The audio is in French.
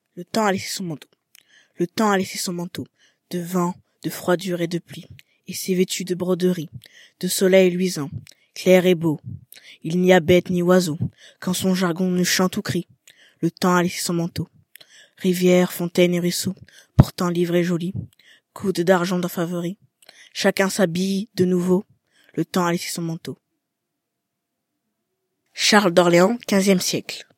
Le temps a laissé son manteau. Le temps a laissé son manteau, de vent, de froidure et de pluie, et s'est vêtu de broderies, de soleil luisant, clair et beau. Il n'y a bête ni oiseau, quand son jargon ne chante ou crie. Le temps a laissé son manteau. Rivières, fontaines et ruisseaux, pourtant livres et jolis, coudes d'argent d'un favori. Chacun s'habille de nouveau. Le temps a laissé son manteau. Charles d'Orléans, XVe siècle.